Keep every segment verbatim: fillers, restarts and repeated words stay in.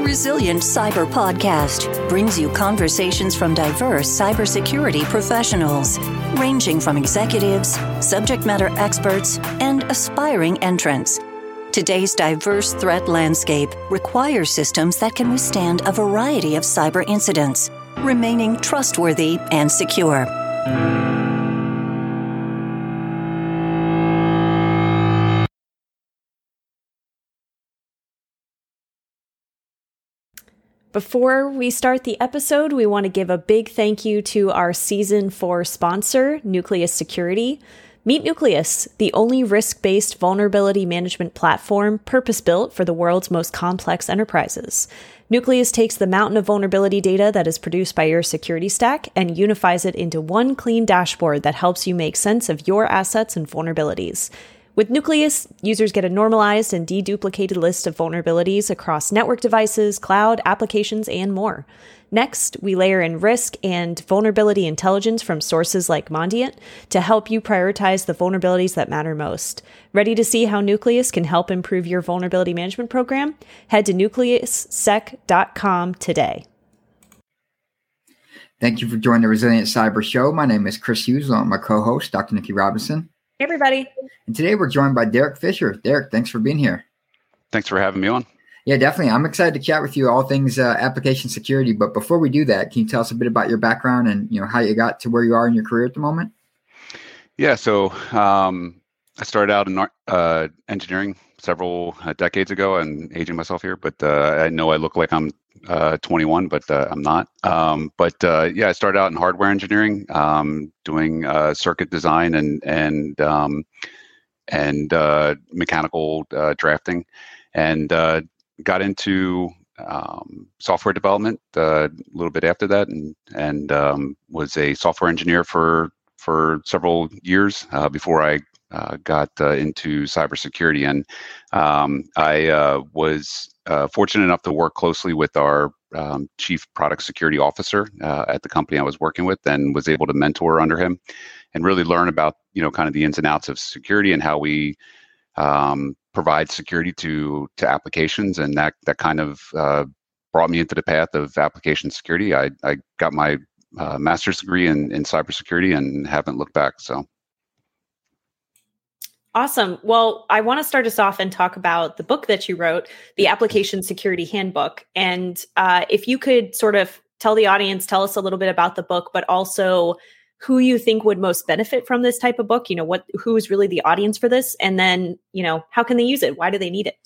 Resilient Cyber Podcast brings you conversations from diverse cybersecurity professionals, ranging from executives, subject matter experts, and aspiring entrants. Today's diverse threat landscape requires systems that can withstand a variety of cyber incidents, remaining trustworthy and secure. Before we start the episode, we want to give a big thank you to our Season four sponsor, Nucleus Security. Meet Nucleus, the only risk-based vulnerability management platform purpose-built for the world's most complex enterprises. Nucleus takes the mountain of vulnerability data that is produced by your security stack and unifies it into one clean dashboard that helps you make sense of your assets and vulnerabilities. With Nucleus, users get a normalized and deduplicated list of vulnerabilities across network devices, cloud, applications, and more. Next, we layer in risk and vulnerability intelligence from sources like Mandiant to help you prioritize the vulnerabilities that matter most. Ready to see how Nucleus can help improve your vulnerability management program? Head to nucleus sec dot com today. Thank you for joining the Resilient Cyber Show. My name is Chris Hughes, along with my co-host, Doctor Nikki Robinson. Hey, everybody. And today we're joined by Derek Fisher. Derek, thanks for being here. Thanks for having me on. Yeah, definitely. I'm excited to chat with you all things uh, application security. But before we do that, can you tell us a bit about your background and you know how you got to where you are in your career at the moment? Yeah, so um, I started out in uh, engineering several uh, decades ago. I'm aging myself here, but uh, I know I look like I'm uh, twenty-one, but uh, I'm not. Um, but uh, yeah, I started out in hardware engineering, um, doing uh, circuit design and and um, and uh, mechanical uh, drafting, and uh, got into um, software development uh, a little bit after that, and and um, was a software engineer for for several years uh, before I uh, got uh, into cybersecurity. And um, I uh, was uh, fortunate enough to work closely with our um, chief product security officer uh, at the company I was working with, and was able to mentor under him and really learn about you know kind of the ins and outs of security and how we um, provide security to to applications. And that that kind of uh, brought me into the path of application security. I, I got my uh, master's degree in, in cybersecurity and haven't looked back. So. Awesome. Well, I want to start us off and talk about the book that you wrote, the Application Security Handbook. And uh, if you could sort of tell the audience, tell us a little bit about the book, but also who you think would most benefit from this type of book, you know, what, who is really the audience for this? And then, you know, how can they use it? Why do they need it?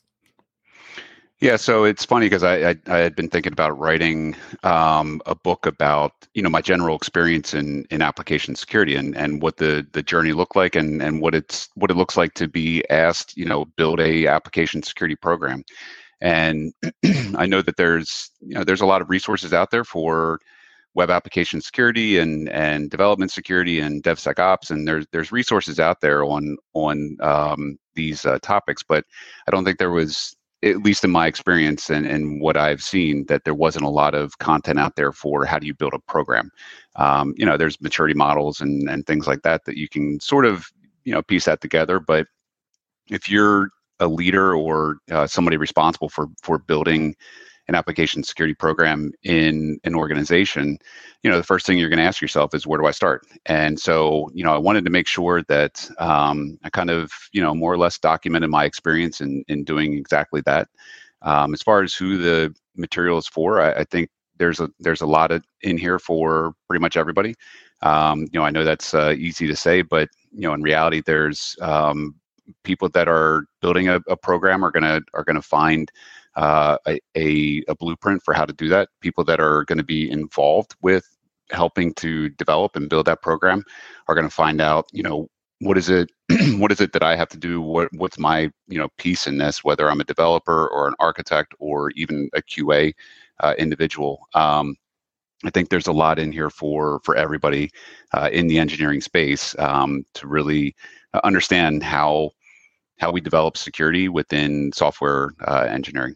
Yeah, so it's funny because I, I I had been thinking about writing um, a book about you know my general experience in in application security and and what the the journey looked like and and what it's what it looks like to be asked you know build a application security program. And I know that there's you know there's a lot of resources out there for web application security and and development security and DevSecOps, and there's there's resources out there on on um, these uh, topics, but I don't think there was, at least in my experience and, and what I've seen, that there wasn't a lot of content out there for how do you build a program. Um, you know, there's maturity models and, and things like that that you can sort of, you know, piece that together. But if you're a leader or uh, somebody responsible for for building an application security program in an organization, you know, the first thing you're going to ask yourself is, where do I start? And so, you know, I wanted to make sure that um, I kind of, you know, more or less documented my experience in, in doing exactly that. Um, as far as who the material is for, I, I think there's a there's a lot of in here for pretty much everybody. Um, you know, I know that's uh, easy to say, but you know, in reality, there's um, people that are building a, a program are gonna are gonna find Uh, a, a, a blueprint for how to do that. People that are going to be involved with helping to develop and build that program are going to find out, you know, what is it, what is it that I have to do? What what's my, you know, piece in this, whether I'm a developer or an architect or even a Q A uh, individual. Um, I think there's a lot in here for for everybody uh, in the engineering space um, to really uh, understand how how we develop security within software uh, engineering.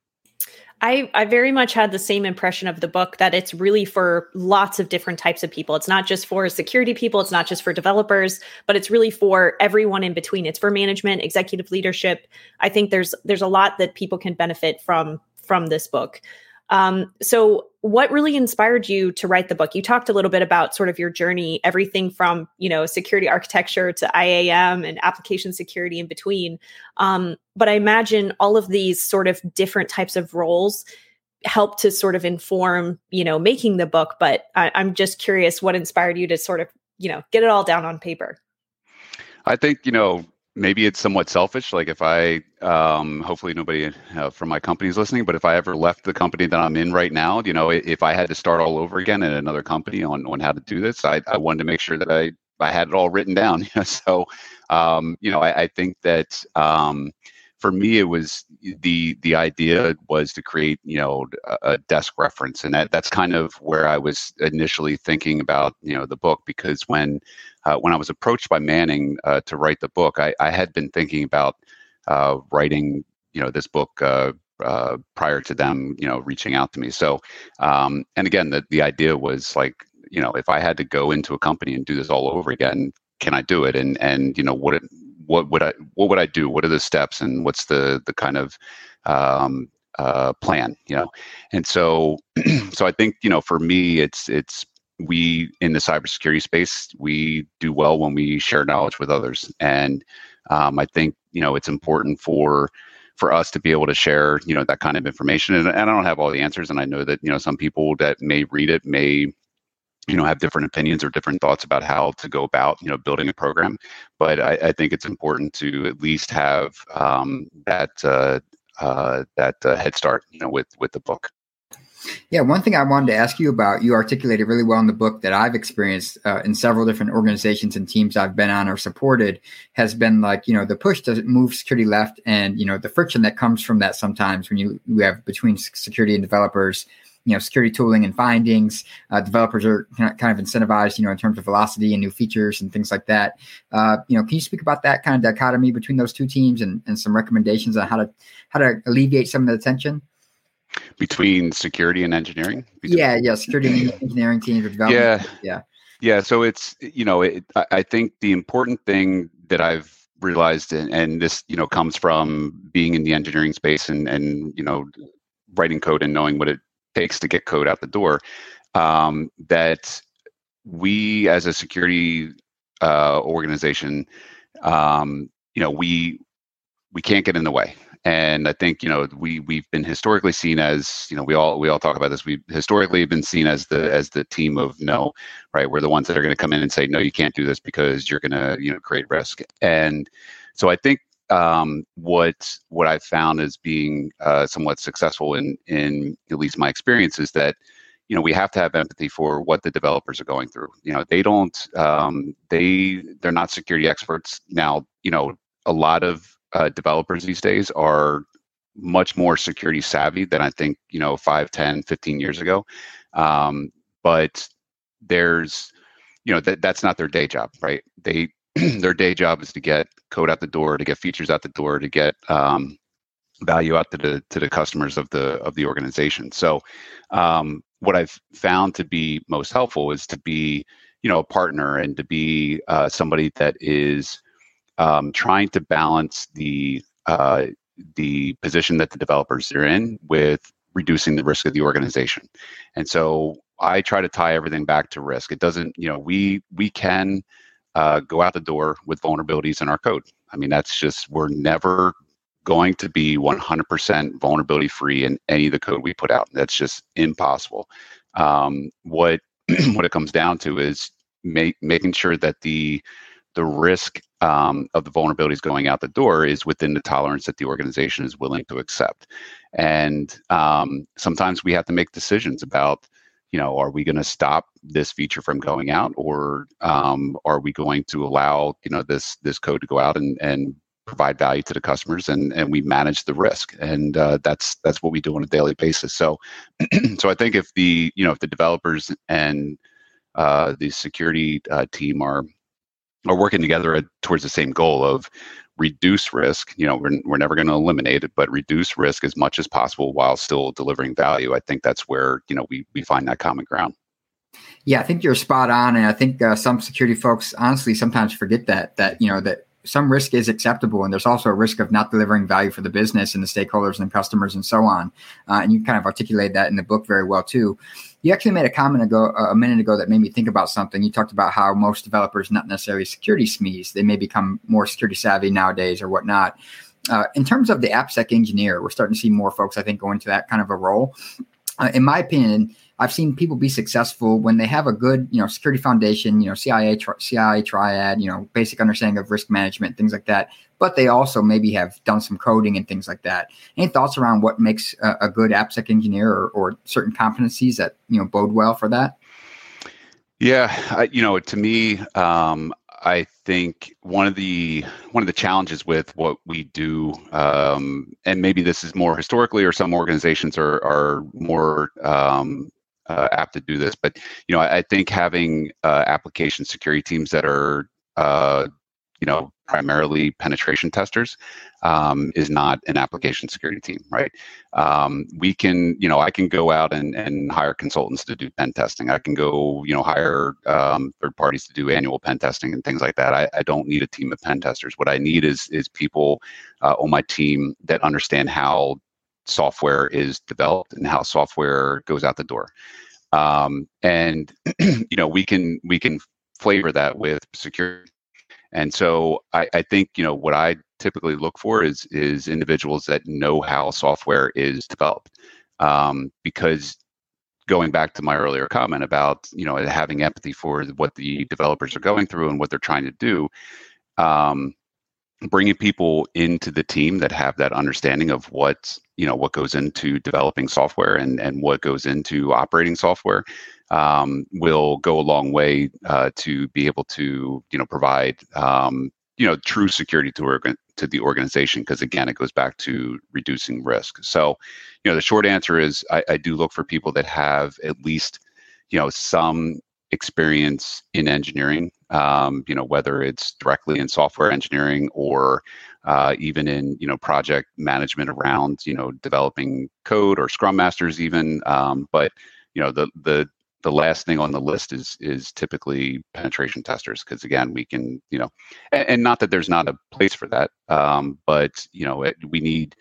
I, I very much had the same impression of the book, that it's really for lots of different types of people. It's not just for security people. It's not just for developers, but it's really for everyone in between. It's for management, executive leadership. I think there's there's a lot that people can benefit from from this book. Um, so what really inspired you to write the book? You talked a little bit about sort of your journey, everything from, you know, security architecture to I A M and application security in between. Um, but I imagine all of these sort of different types of roles help to sort of inform, you know, making the book. But I, I'm just curious what inspired you to sort of, you know, get it all down on paper. I think, you know, maybe it's somewhat selfish. Like if I, um, hopefully nobody uh, from my company is listening, but if I ever left the company that I'm in right now, you know, if I had to start all over again at another company on, on how to do this, I, I wanted to make sure that I, I had it all written down. So, um, you know, I, I think that um, for me, it was the the idea was to create, you know, a, a desk reference. And that that's kind of where I was initially thinking about, you know, the book, because when Uh, when I was approached by Manning uh, to write the book, I, I had been thinking about uh, writing, you know, this book uh, uh, prior to them, you know, reaching out to me. So, um, and again, the the idea was like, you know, if I had to go into a company and do this all over again, can I do it? And and you know, what it, what would I what would I do? What are the steps, and what's the the kind of um, uh, plan? You know, and so so I think, you know, for me, it's it's. we in the cybersecurity space, we do well when we share knowledge with others. And um, I think, you know, it's important for for us to be able to share, you know, that kind of information. And, and I don't have all the answers. And I know that, you know, some people that may read it may, you know, have different opinions or different thoughts about how to go about, you know, building a program. But I, I think it's important to at least have um, that uh, uh, that uh, head start, you know, with with the book. Yeah, one thing I wanted to ask you about, you articulated really well in the book that I've experienced uh, in several different organizations and teams I've been on or supported, has been like, you know, the push to move security left, and, you know, the friction that comes from that sometimes when you, you have between security and developers, you know, security tooling and findings. Uh, developers are kind of incentivized, you know, in terms of velocity and new features and things like that. Uh, you know, can you speak about that kind of dichotomy between those two teams and, and some recommendations on how to how to alleviate some of the tension? Between security and engineering? Between, yeah, yeah, security and engineering teams or development. Yeah, yeah, yeah. So it's, you know, it, I, I think the important thing that I've realized, and, and this, you know, comes from being in the engineering space and, and, you know, writing code and knowing what it takes to get code out the door, um, that we as a security uh, organization, um, you know, we we can't get in the way. And I think, you know, we we've been historically seen as, you know, we all we all talk about this. We've historically been seen as the as the team of no, right? We're the ones that are going to come in and say, no, you can't do this because you're going to, you know, create risk. And so I think um, what what I've found as being uh, somewhat successful in in at least my experience is that, you know, we have to have empathy for what the developers are going through. You know, they don't um, they they're not security experts. Now, you know, a lot of Uh, developers these days are much more security savvy than I think, you know, five, ten, fifteen years ago. Um, but there's, you know, that that's not their day job, right? They, their day job is to get code out the door, to get features out the door, to get um, value out to the, to the customers of the, of the organization. So um, what I've found to be most helpful is to be, you know, a partner and to be uh, somebody that is Um, trying to balance the uh, the position that the developers are in with reducing the risk of the organization. And so I try to tie everything back to risk. It doesn't, you know, we we can uh, go out the door with vulnerabilities in our code. I mean, that's just, we're never going to be one hundred percent vulnerability free in any of the code we put out. That's just impossible. Um, what what it comes down to is make, making sure that the the risk um, of the vulnerabilities going out the door is within the tolerance that the organization is willing to accept. And um, sometimes we have to make decisions about, you know, are we going to stop this feature from going out, or um, are we going to allow, you know, this this code to go out and, and provide value to the customers, and, and we manage the risk. And uh, that's that's what we do on a daily basis. So so I think if the, you know, if the developers and uh, the security uh, team are are working together towards the same goal of reduce risk, you know, we're, we're never going to eliminate it, but reduce risk as much as possible while still delivering value. I think that's where, you know, we, we find that common ground. Yeah, I think you're spot on. And I think uh, some security folks honestly sometimes forget that, that, you know, that some risk is acceptable, and there's also a risk of not delivering value for the business and the stakeholders and customers and so on. Uh, and you kind of articulated that in the book very well too. You actually made a comment ago, a minute ago, that made me think about something. You talked about how most developers, not necessarily security S M Es, they may become more security savvy nowadays or whatnot. Uh, in terms of the AppSec engineer, we're starting to see more folks, I think, go into that kind of a role. Uh, in my opinion, I've seen people be successful when they have a good, you know, security foundation, you know, C I A, tri- C I A triad, you know, basic understanding of risk management, things like that. But they also maybe have done some coding and things like that. Any thoughts around what makes a, a good AppSec engineer, or, or certain competencies that, you know, bode well for that? Yeah, I, you know, to me, um, I think one of the one of the challenges with what we do, um, and maybe this is more historically, or some organizations are are more um, uh, apt to do this, but you know, I, I think having uh, application security teams that are uh, you know, primarily penetration testers um, is not an application security team, right? Um, we can, you know, I can go out and, and hire consultants to do pen testing. I can go, you know, hire um, third parties to do annual pen testing and things like that. I, I don't need a team of pen testers. What I need is is people uh, on my team that understand how software is developed and how software goes out the door. Um, and you know, we can we can flavor that with security. And so I, I think, you know, what I typically look for is is individuals that know how software is developed. Um, because going back to my earlier comment about, you know, having empathy for what the developers are going through and what they're trying to do, um, bringing people into the team that have that understanding of what, you know, what goes into developing software and, and what goes into operating software um, will go a long way uh, to be able to, you know, provide, um, you know, true security to, organ- to the organization. Because again, it goes back to reducing risk. So, you know, the short answer is I, I do look for people that have at least, you know, some experience in engineering, um, you know, whether it's directly in software engineering or uh, even in, you know, project management around, you know, developing code or Scrum Masters even. Um, but, you know, the the the last thing on the list is is typically penetration testers, because again, we can, you know, and, and not that there's not a place for that, um, but, you know, it, we need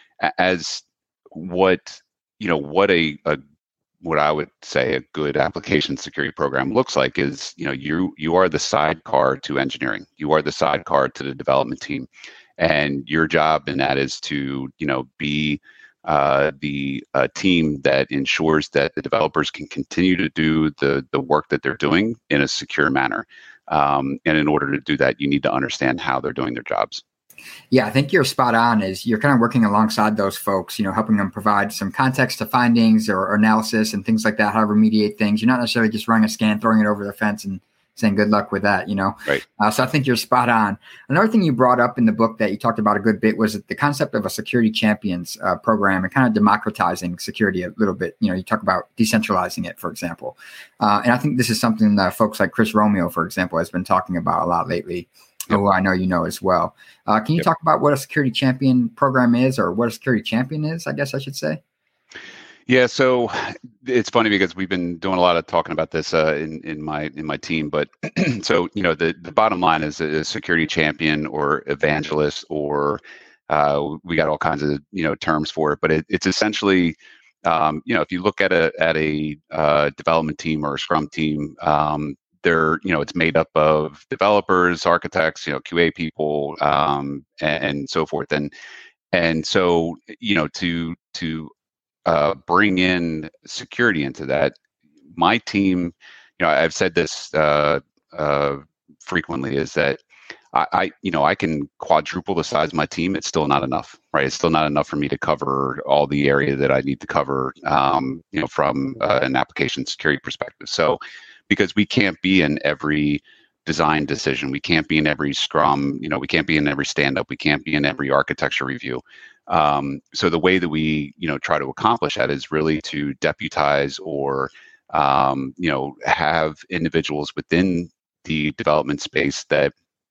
as what, you know, what a, a what I would say a good application security program looks like is, you know, you you are the sidecar to engineering. You are the sidecar to the development team, and your job in that is to, you know, be uh, the uh, team that ensures that the developers can continue to do the the work that they're doing in a secure manner. Um, and in order to do that, you need to understand how they're doing their jobs. Yeah, I think you're spot on. Is you're kind of working alongside those folks, you know, helping them provide some context to findings or, or analysis and things like that, how to remediate things. You're not necessarily just running a scan, throwing it over the fence and saying good luck with that, you know. Right. Uh, so I think you're spot on. Another thing you brought up in the book that you talked about a good bit was the concept of a security champions uh, program and kind of democratizing security a little bit. You know, you talk about decentralizing it, for example. Uh, and I think this is something that folks like Chris Romeo, for example, has been talking about a lot lately. Yep. Who I know you know as well. Uh, can you yep. talk about what a security champion program is, or what a security champion is, I guess I should say? Yeah, so it's funny because we've been doing a lot of talking about this uh, in, in my in my team. But so, you know, the, the bottom line is a security champion or evangelist, or uh, we got all kinds of, you know, terms for it. But it, it's essentially, um, you know, if you look at a at a uh, development team or a Scrum team, um, they're, you know, it's made up of developers, architects, you know, Q A people, um, and, and so forth. And and so, you know, to to uh, bring in security into that, my team, you know, I've said this uh, uh, frequently, is that I, I, you know, I can quadruple the size of my team. It's still not enough, right? It's still not enough for me to cover all the area that I need to cover, um, you know, from uh, an application security perspective. So, because we can't be in every design decision, we can't be in every Scrum, you know, we can't be in every stand-up, we can't be in every architecture review. Um, so the way that we, you know, try to accomplish that is really to deputize or, um, you know, have individuals within the development space that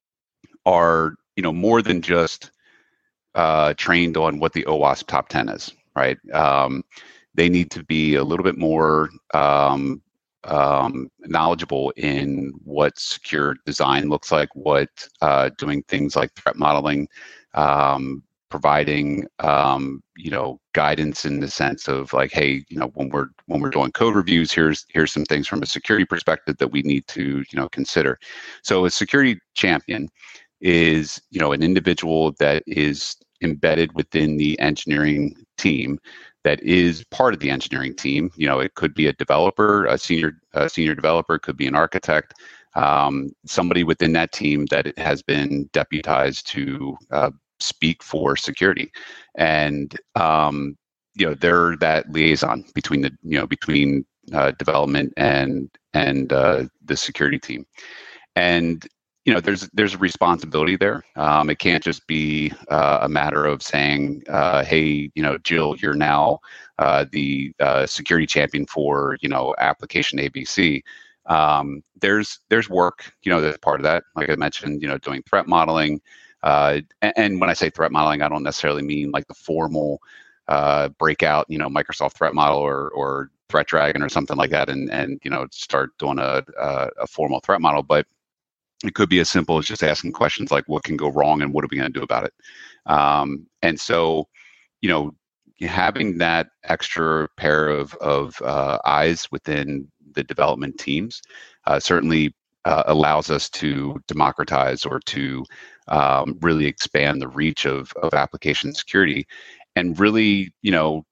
are, you know, more than just uh, trained on what the OWASP top ten is, right? Um, they need to be a little bit more, um, um, knowledgeable in what secure design looks like, what uh, doing things like threat modeling, um, providing um, you know guidance in the sense of like, hey, you know when we're when we're doing code reviews, here's here's some things from a security perspective that we need to you know consider. So a security champion is you know an individual that is embedded within the engineering team, that is part of the engineering team. You know, it could be a developer, a senior a senior developer, could be an architect, um, somebody within that team that has been deputized to uh, speak for security, and um, you know they're that liaison between the you know between uh, development and and uh, the security team. And you know, there's there's a responsibility there. Um, it can't just be uh, a matter of saying, uh, "Hey, you know, Jill, you're now uh, the uh, security champion for you know application A B C." Um, there's there's work, you know, that's part of that. Like I mentioned, you know, doing threat modeling. Uh, and, and when I say threat modeling, I don't necessarily mean like the formal uh, breakout, you know, Microsoft Threat Model or or Threat Dragon or something like that, and and you know, start doing a a, a formal threat model, but it could be as simple as just asking questions like, what can go wrong and what are we going to do about it? Um, and so, you know, having that extra pair of, of uh, eyes within the development teams uh, certainly uh, allows us to democratize or to um, really expand the reach of, of application security. And really, you know,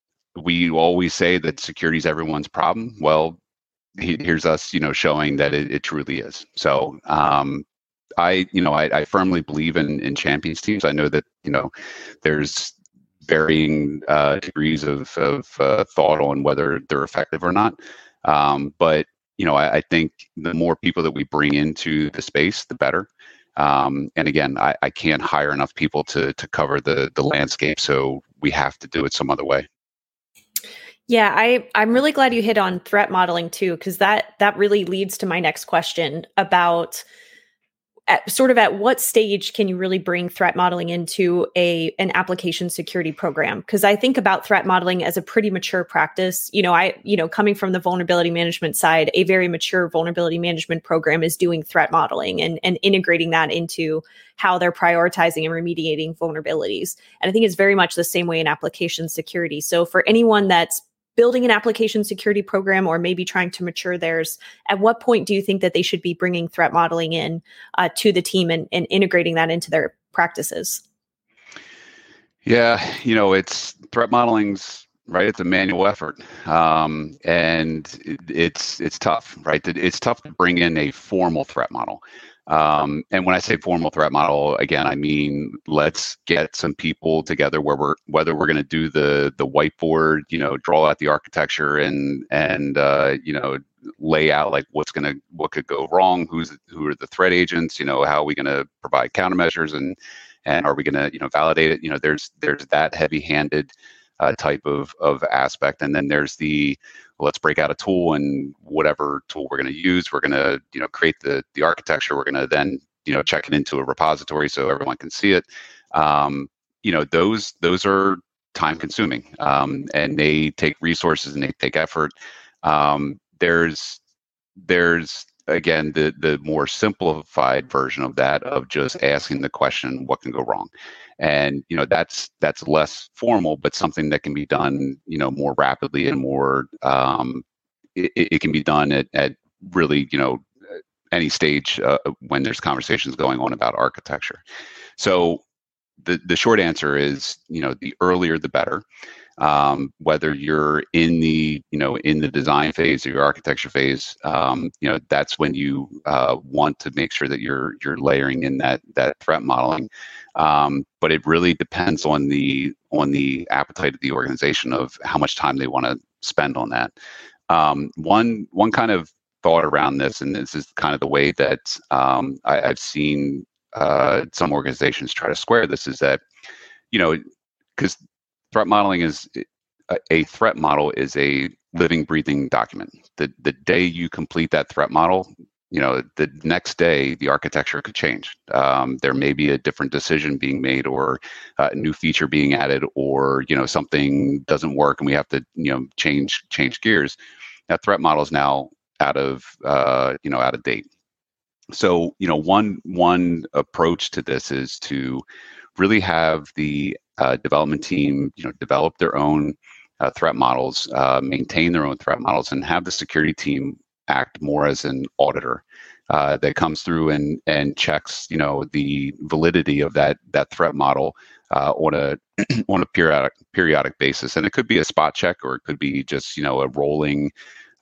we always say that security is everyone's problem. Well, here's us, you know, showing that it, it truly is. So um, I, you know, I, I firmly believe in, in champions teams. I know that, you know, there's varying uh, degrees of, of uh, thought on whether they're effective or not. Um, but, you know, I, I think the more people that we bring into the space, the better. Um, and again, I, I can't hire enough people to to cover the the landscape. So we have to do it some other way. Yeah, I, I'm really glad you hit on threat modeling too, because that that really leads to my next question about at, sort of at what stage can you really bring threat modeling into a an application security program? Because I think about threat modeling as a pretty mature practice. You know, I you know coming from the vulnerability management side, a very mature vulnerability management program is doing threat modeling and and integrating that into how they're prioritizing and remediating vulnerabilities. And I think it's very much the same way in application security. So for anyone that's building an application security program or maybe trying to mature theirs, at what point do you think that they should be bringing threat modeling in uh, to the team and, and integrating that into their practices? Yeah, you know, it's threat modeling's right. It's a manual effort, um, and it, it's it's tough, right? It, it's tough to bring in a formal threat model. Um, and when I say formal threat model, again, I mean, let's get some people together where we're, whether we're going to do the the whiteboard, you know, draw out the architecture and, and uh, you know, lay out like what's going to, what could go wrong, who's, who are the threat agents, you know, how are we going to provide countermeasures and, and are we going to, you know, validate it? You know, there's, there's that heavy-handed uh, type of, of aspect. And then there's the, let's break out a tool, and whatever tool we're going to use, we're going to, you know, create the the architecture. We're going to then, you know, check it into a repository so everyone can see it. Um, you know, those those are time consuming, um, and they take resources and they take effort. Um, there's there's again the the more simplified version of that, of just asking the question, what can go wrong? And, you know, that's that's less formal, but something that can be done, you know, more rapidly and more, um, it, it can be done at, at really, you know, any stage uh, when there's conversations going on about architecture. So the, the short answer is, you know, the earlier the better. Um, whether you're in the, you know, in the design phase or your architecture phase, um, you know, that's when you uh, want to make sure that you're you're layering in that that threat modeling. Um, but it really depends on the on the appetite of the organization of how much time they want to spend on that. Um, one one kind of thought around this, and this is kind of the way that um, I, I've seen uh, some organizations try to square this, is that, you know, because threat modeling is a, a threat model is a living, breathing document. The the day you complete that threat model, you know, the next day the architecture could change. Um, there may be a different decision being made, or a new feature being added, or, you know, something doesn't work and we have to, you know, change change gears. That threat model is now out of uh, you know out of date. So you know one one approach to this is to really have the uh, development team you know develop their own uh, threat models, uh, maintain their own threat models, and have the security team act more as an auditor uh, that comes through and and checks you know the validity of that that threat model uh, on a on a periodic periodic basis. And it could be a spot check, or it could be just you know a rolling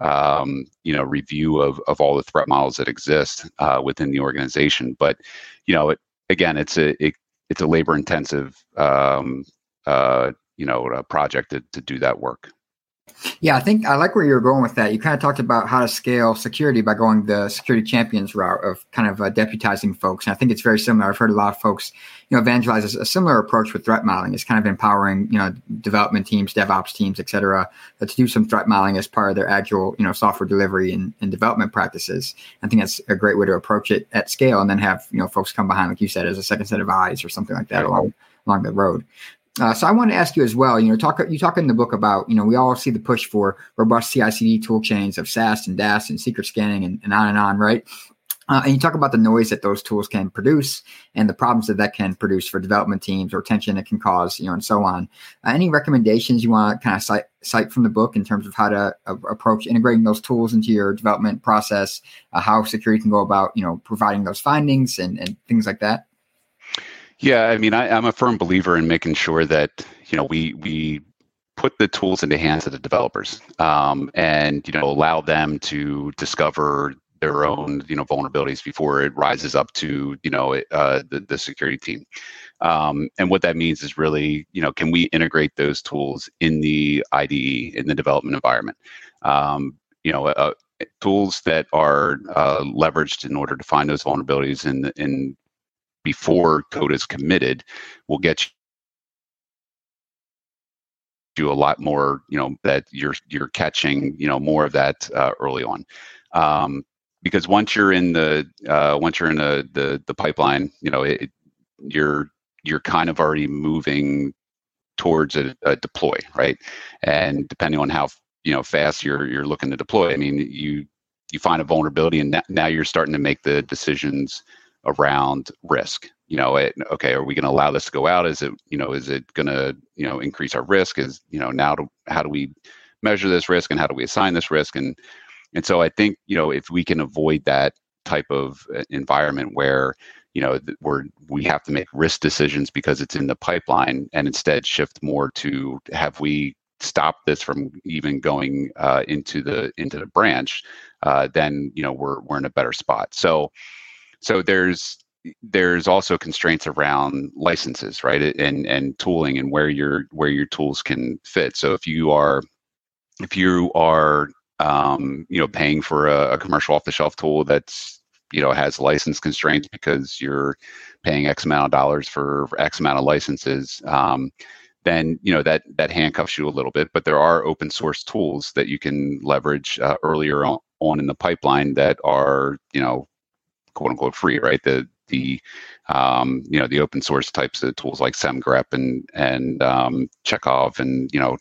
um, you know review of of all the threat models that exist uh, within the organization. But you know it, again, it's a it, it's a labor intensive um, uh, you know a project to, to do that work. Yeah, I think I like where you're going with that. You kind of talked about how to scale security by going the security champions route of kind of uh, deputizing folks. And I think it's very similar. I've heard a lot of folks, you know, evangelize a similar approach with threat modeling. It's kind of empowering, you know, development teams, DevOps teams, et cetera, to do some threat modeling as part of their agile, you know, software delivery and, and development practices. I think that's a great way to approach it at scale, and then have, you know, folks come behind, like you said, as a second set of eyes or something like that along along the road. Uh, so I want to ask you as well, you know, talk, you talk in the book about, you know, we all see the push for robust C I C D tool chains of SAST and DAST and secret scanning and, and on and on, right? Uh, and you talk about the noise that those tools can produce and the problems that that can produce for development teams, or tension it can cause, you know, and so on. Uh, any recommendations you want to kind of cite, cite from the book in terms of how to uh, approach integrating those tools into your development process, uh, how security can go about, you know, providing those findings and, and things like that? Yeah, I mean, I, I'm a firm believer in making sure that you know we we put the tools in the hands of the developers, um, and you know allow them to discover their own you know vulnerabilities before it rises up to you know uh, the the security team. Um, and what that means is really you know can we integrate those tools in the I D E, in the development environment? Um, you know. Uh, tools that are uh, leveraged in order to find those vulnerabilities in in before code is committed will get you a lot more, you know, that you're you're catching, you know, more of that uh, early on, um, because once you're in the uh, once you're in the the, the pipeline, you know, it, you're you're kind of already moving towards a, a deploy, right? And depending on how you know fast you're you're looking to deploy, I mean, you you find a vulnerability, and now you're starting to make the decisions around risk. You know, it, okay, are we going to allow this to go out? Is it, you know, is it going to, you know, increase our risk? Is, you know, now to, how do we measure this risk, and how do we assign this risk? And and so I think, you know, if we can avoid that type of environment where, you know, we're we have to make risk decisions because it's in the pipeline, and instead shift more to have we stop this from even going uh, into the into the branch, uh, then you know we're we're in a better spot. So. So there's there's also constraints around licenses, right, and and tooling, and where your where your tools can fit. So if you are if you are um, you know paying for a, a commercial off-the-shelf tool that's you know has license constraints because you're paying X amount of dollars for, for X amount of licenses, um, then you know that that handcuffs you a little bit. But there are open source tools that you can leverage uh, earlier on, on in the pipeline that are you know. quote unquote free, right? The the um, you know the open source types of tools like SemGrep and and um, Chekhov, and you know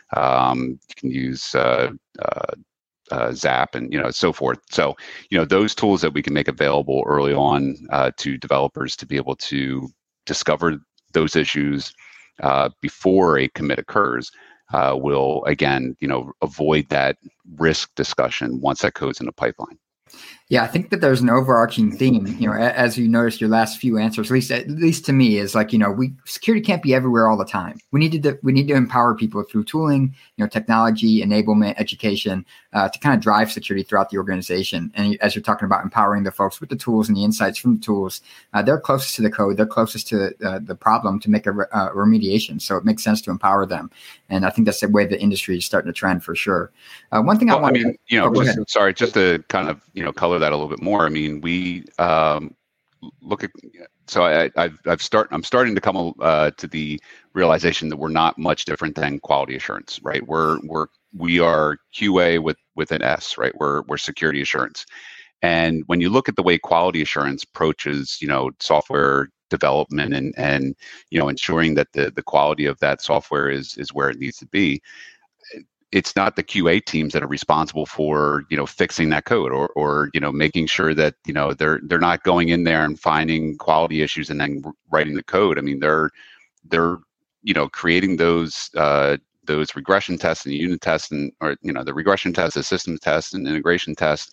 um, you can use uh, uh, uh, Zap and you know so forth. So you know those tools that we can make available early on uh, to developers to be able to discover those issues uh, before a commit occurs uh, will again you know avoid that risk discussion once that code's in the pipeline. Yeah, I think that there's an overarching theme, you know, as you noticed your last few answers, at least at least to me, is like, you know, we security can't be everywhere all the time. We need to we need to empower people through tooling, you know, technology, enablement, education, uh, to kind of drive security throughout the organization. And as you're talking about empowering the folks with the tools and the insights from the tools, uh, they're closest to the code, they're closest to uh, the problem to make a re- uh, remediation. So it makes sense to empower them. And I think that's the way the industry is starting to trend for sure. Uh, one thing well, I want I mean, to, you know, oh, just, sorry, just to kind of, you know, color that a little bit more. I mean, we um, look at, so I, I've, I've start, I'm starting to come uh, to the realization that we're not much different than quality assurance, right? We're, we're, we are Q A with, with an S, right? We're, we're security assurance. And when you look at the way quality assurance approaches, you know, software development and, and, you know, ensuring that the, the quality of that software is, is where it needs to be, it's not the Q A teams that are responsible for, you know, fixing that code or, or, you know, making sure that, you know, they're, they're not going in there and finding quality issues and then writing the code. I mean, they're, they're, you know, creating those, uh, those regression tests and unit tests and, or, you know, the regression tests, the systems tests and integration tests.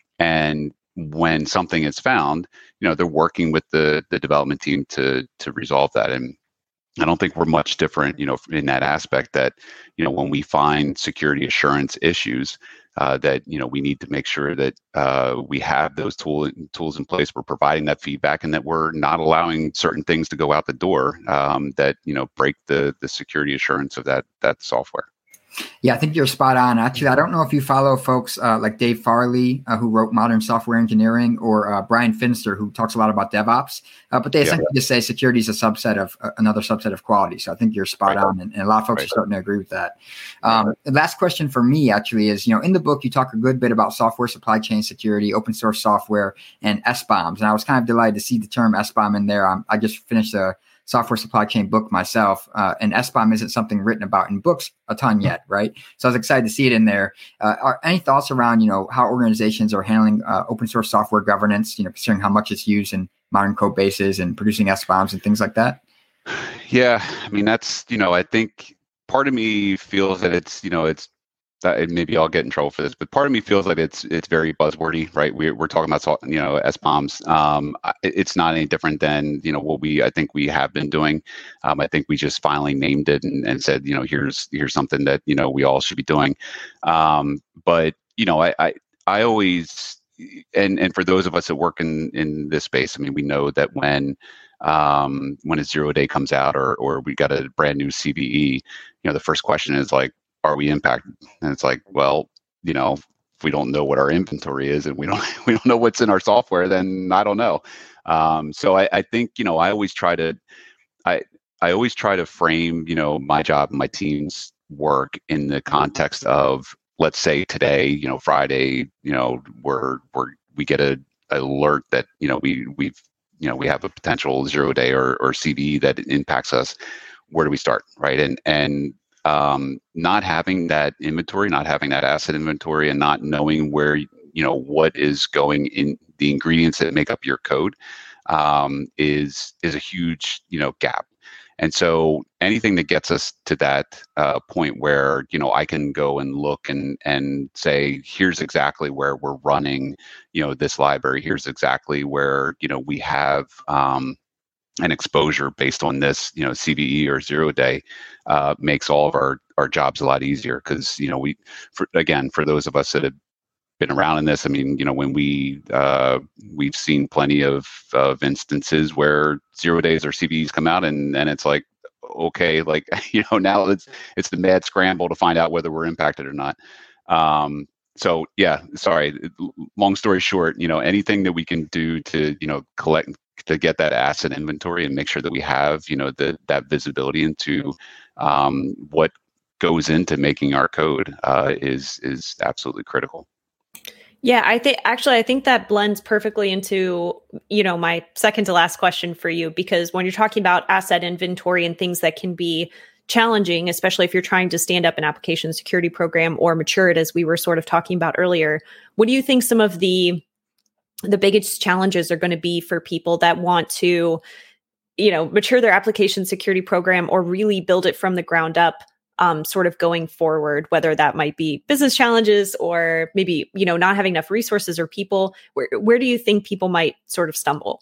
And when something is found, you know, they're working with the, the development team to, to resolve that. And I don't think we're much different, you know, in that aspect that, you know, when we find security assurance issues, uh, that, you know, we need to make sure that uh, we have those tool, tools in place. We're providing that feedback and that we're not allowing certain things to go out the door um, that, you know, break the the security assurance of that that software. Yeah, I think you're spot on. Actually, I don't know if you follow folks uh, like Dave Farley, uh, who wrote Modern Software Engineering, or uh, Brian Finster, who talks a lot about DevOps. Uh, but they essentially yeah. just say security is a subset of uh, another subset of quality. So I think you're spot right. on, and, and a lot of folks right. are starting to agree with that. Um, right. The last question for me actually is, you know, in the book you talk a good bit about software supply chain security, open source software, and S BOMs. And I was kind of delighted to see the term S BOM in there. Um, I just finished a software supply chain book myself, uh, and S BOM isn't something written about in books a ton yet, right? So I was excited to see it in there. Uh, are any thoughts around, you know, how organizations are handling uh, open source software governance, you know, considering how much it's used in modern code bases and producing S BOMs and things like that? Yeah, I mean, that's, you know, I think part of me feels that it's, you know, it's, that maybe I'll get in trouble for this, but part of me feels like it's it's very buzzwordy, right? We're we're talking about, you know, S BOMs. Um, it's not any different than, you know, what we I think we have been doing. Um, I think we just finally named it and, and said, you know, here's here's something that, you know, we all should be doing. Um, but you know, I, I I always and and for those of us that work in in this space, I mean, we know that when um, when a zero day comes out or or we got a brand new C V E, you know, the first question is like, are we impacted? And it's like, well, you know, if we don't know what our inventory is and we don't we don't know what's in our software, then I don't know. Um, so I, I think, you know, I always try to I I always try to frame, you know, my job and my team's work in the context of, let's say today, you know, Friday, you know, we're we're we get a, a alert that, you know, we we've you know we have a potential zero day or or C V E that impacts us. Where do we start, right? And and Um, not having that inventory, not having that asset inventory, and not knowing where, you know, what is going in the ingredients that make up your code um, is is a huge, you know, gap. And so anything that gets us to that uh, point where, you know, I can go and look and and say, here's exactly where we're running, you know, this library. Here's exactly where, you know, we have um, an exposure based on this, you know, C V E or zero day, uh, makes all of our, our jobs a lot easier. Cause, you know, we, for, again, for those of us that have been around in this, I mean, you know, when we, uh, we've seen plenty of, of instances where zero days or C V Es come out and, and it's like, okay, like, you know, now it's, it's the mad scramble to find out whether we're impacted or not. Um, so yeah, sorry, long story short, you know, anything that we can do to, you know, collect, to get that asset inventory and make sure that we have, you know, the, that visibility into um, what goes into making our code uh, is is absolutely critical. Yeah, I think actually I think that blends perfectly into, you know, my second to last question for you, because when you're talking about asset inventory and things that can be challenging, especially if you're trying to stand up an application security program or mature it, as we were sort of talking about earlier, what do you think some of the the biggest challenges are going to be for people that want to, you know, mature their application security program or really build it from the ground up, um, sort of going forward, whether that might be business challenges or maybe, you know, not having enough resources or people? Where, where do you think people might sort of stumble?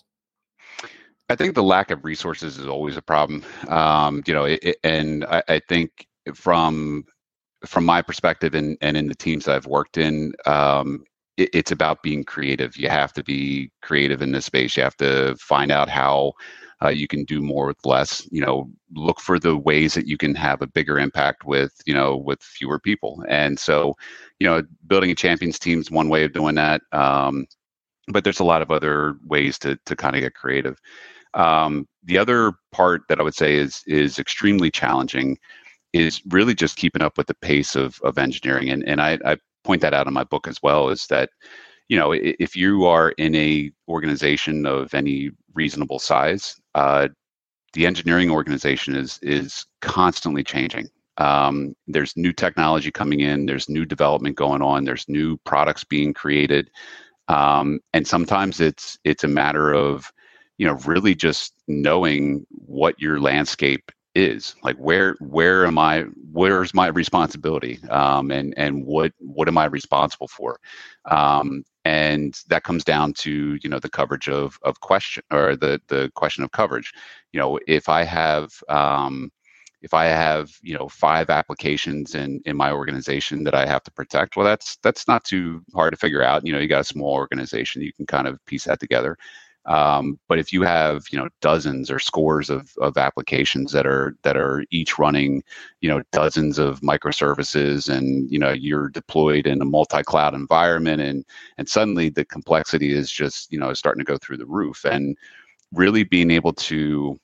I think the lack of resources is always a problem. Um, you know, it, it, and I, I think from, from my perspective and, and in the teams that I've worked in, um, it's about being creative. You have to be creative in this space. You have to find out how uh, you can do more with less. You know, look for the ways that you can have a bigger impact with, you know, with fewer people. And so, you know, building a champions team is one way of doing that. Um, but there's a lot of other ways to to kind of get creative. Um, the other part that I would say is is extremely challenging is really just keeping up with the pace of of engineering. And and I, I point that out in my book as well, is that, you know, if you are in a organization of any reasonable size, uh, the engineering organization is is constantly changing. Um, there's new technology coming in. There's new development going on. There's new products being created. Um, and sometimes it's it's a matter of, you know, really just knowing what your landscape is. Like where where am I? Where's my responsibility? Um, and and what what am I responsible for? Um, and that comes down to, you know, the coverage of of question or the the question of coverage. You know, if I have um, if I have, you know, five applications in, in my organization that I have to protect, well, that's that's not too hard to figure out. You know, you got a small organization, you can kind of piece that together. Um, but if you have, you know, dozens or scores of, of applications that are that are each running, you know, dozens of microservices, and, you know, you're deployed in a multi-cloud environment, and and suddenly the complexity is just, you know, starting to go through the roof. And really being able to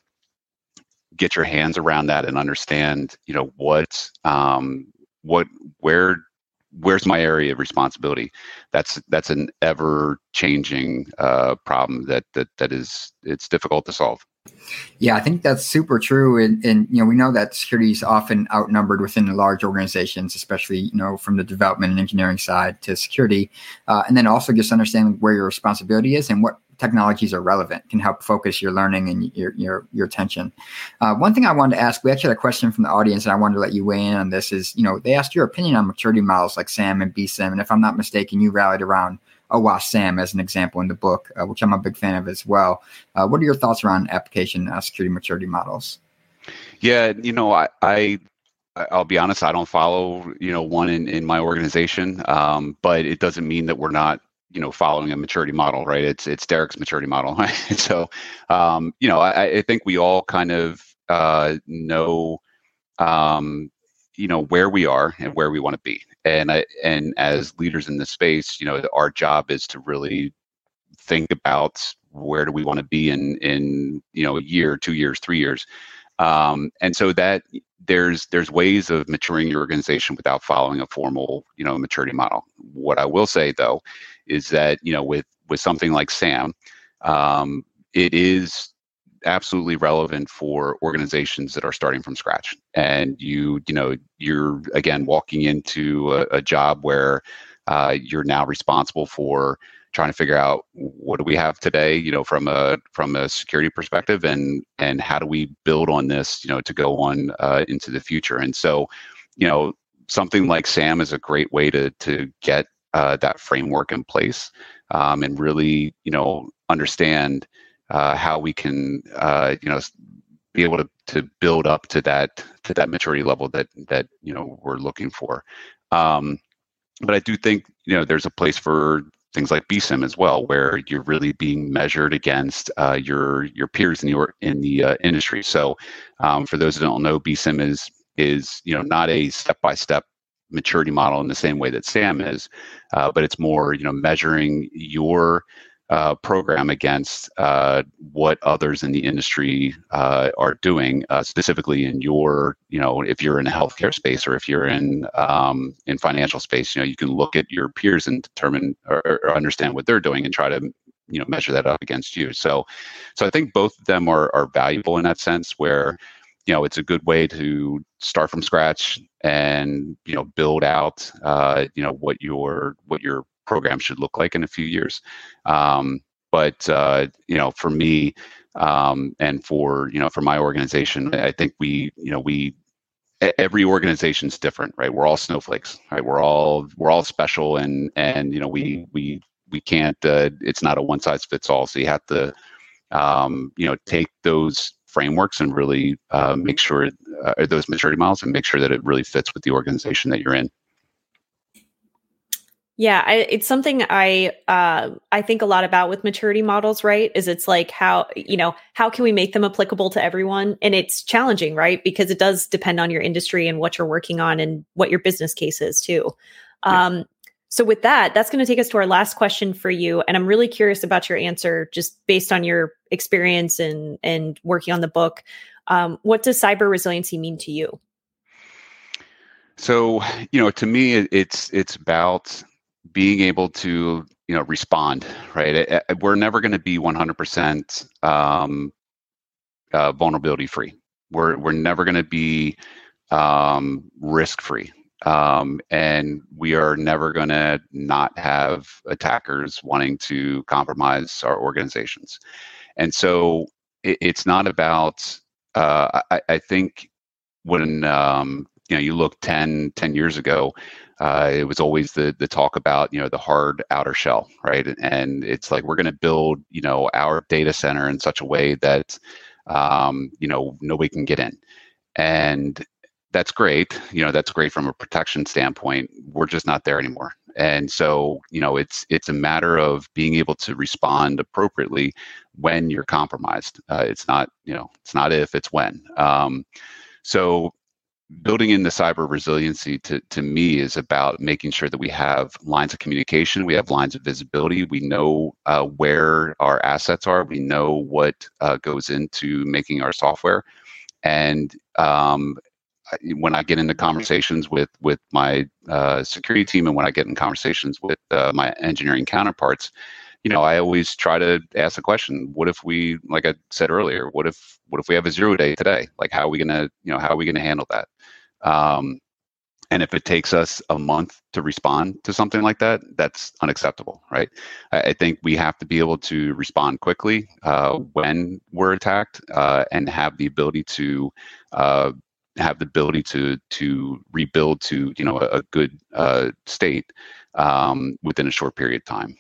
get your hands around that and understand, you know, what, um, what, where, where's my area of responsibility? That's that's an ever-changing uh, problem that that that is it's difficult to solve. Yeah, I think that's super true. And, and, you know, we know that security is often outnumbered within the large organizations, especially, you know, from the development and engineering side to security. Uh, and then also just understanding where your responsibility is and what technologies are relevant can help focus your learning and your your, your attention. Uh, one thing I wanted to ask, we actually had a question from the audience, and I wanted to let you weigh in on this, is, you know, they asked your opinion on maturity models like SAM and B SIM. And if I'm not mistaken, you rallied around OWASP SAM as an example in the book, uh, which I'm a big fan of as well. Uh, what are your thoughts around application uh, security maturity models? Yeah, you know, I, I I'll be honest, I don't follow, you know, one in, in my organization, um, but it doesn't mean that we're not, you know, following a maturity model, right? It's it's Derek's maturity model. Right? So, um, you know, I, I think we all kind of uh, know, um, you know, where we are and where we want to be. And I, and as leaders in this space, you know, our job is to really think about where do we want to be in, in, you know, a year, two years, three years. Um, and so that there's, there's ways of maturing your organization without following a formal, you know, maturity model. What I will say though, is that, you know, with, with something like SAM, um, it is absolutely relevant for organizations that are starting from scratch. And you, you know, you're again walking into a, a job where uh, you're now responsible for trying to figure out what do we have today, you know, from a from a security perspective, and and how do we build on this, you know, to go on uh, into the future. And so, you know, something like SAM is a great way to to get uh, that framework in place, um, and really, you know, understand Uh, how we can, uh, you know, be able to, to build up to that to that maturity level that that you know we're looking for. Um, but I do think, you know, there's a place for things like B SIM as well, where you're really being measured against uh, your your peers in the in the uh, industry. So, um, for those who don't know, B SIM is is you know not a step by step maturity model in the same way that SAM is, uh, but it's more, you know, measuring your Uh, program against uh, what others in the industry uh, are doing, uh, specifically in your, you know, if you're in a healthcare space or if you're in um, in financial space, you know, you can look at your peers and determine or, or understand what they're doing and try to, you know, measure that up against you. So, so I think both of them are are valuable in that sense, where, you know, it's a good way to start from scratch and, you know, build out, uh, you know, what your what your program should look like in a few years. Um, but, uh, you know, for me um, and for, you know, for my organization, I think we, you know, we, every organization's different, right? We're all snowflakes, right? We're all, we're all special, and, and, you know, we, we, we can't, uh, it's not a one size fits all. So you have to, um, you know, take those frameworks and really uh, make sure uh, those maturity models and make sure that it really fits with the organization that you're in. Yeah, I, it's something I uh, I think a lot about with maturity models, right? Is it's like how, you know, how can we make them applicable to everyone? And it's challenging, right? Because it does depend on your industry and what you're working on and what your business case is too. Yeah. Um, so with that, that's going to take us to our last question for you. And I'm really curious about your answer, just based on your experience and, and working on the book. Um, what does cyber resiliency mean to you? So, you know, to me, it's it's about being able to, you know, respond, right? We're never going to be one hundred percent um, uh, vulnerability free. We're we're never going to be um, risk-free. Um, and we are never going to not have attackers wanting to compromise our organizations. And so it, it's not about, uh, I, I think when, um, you know, you look ten, ten years ago, uh, it was always the the talk about, you know, the hard outer shell, right? And it's like, we're going to build, you know, our data center in such a way that, um, you know, nobody can get in. And that's great. You know, that's great from a protection standpoint. We're just not there anymore. And so, you know, it's it's a matter of being able to respond appropriately when you're compromised. Uh, it's not, you know, it's not if, it's when. Um, so building in the cyber resiliency to, to me is about making sure that we have lines of communication, we have lines of visibility, we know uh, where our assets are, we know what uh, goes into making our software. And um, when I get into conversations with with my uh, security team, and when I get in conversations with uh, my engineering counterparts, you know, I always try to ask the question: what if we, like I said earlier, what if what if we have a zero day today? Like, how are we gonna, you know, how are we gonna handle that? Um, and if it takes us a month to respond to something like that, that's unacceptable, right? I, I think we have to be able to respond quickly uh, when we're attacked, uh, and have the ability to uh, have the ability to to rebuild to, you know, a, a good uh, state um, within a short period of time.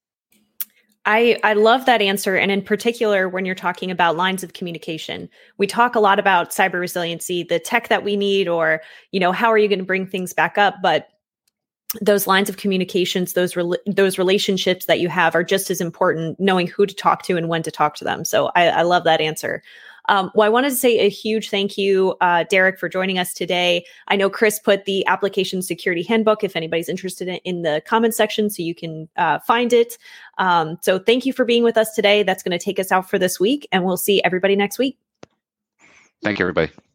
I, I love that answer. And in particular, when you're talking about lines of communication, we talk a lot about cyber resiliency, the tech that we need, or, you know, how are you going to bring things back up? But those lines of communications, those re- those relationships that you have are just as important, knowing who to talk to and when to talk to them. So I, I love that answer. Um, well, I wanted to say a huge thank you, uh, Derek, for joining us today. I know Chris put the application security handbook, if anybody's interested in, in the comments section, so you can uh, find it. Um, so thank you for being with us today. That's going to take us out for this week, and we'll see everybody next week. Thank you, everybody.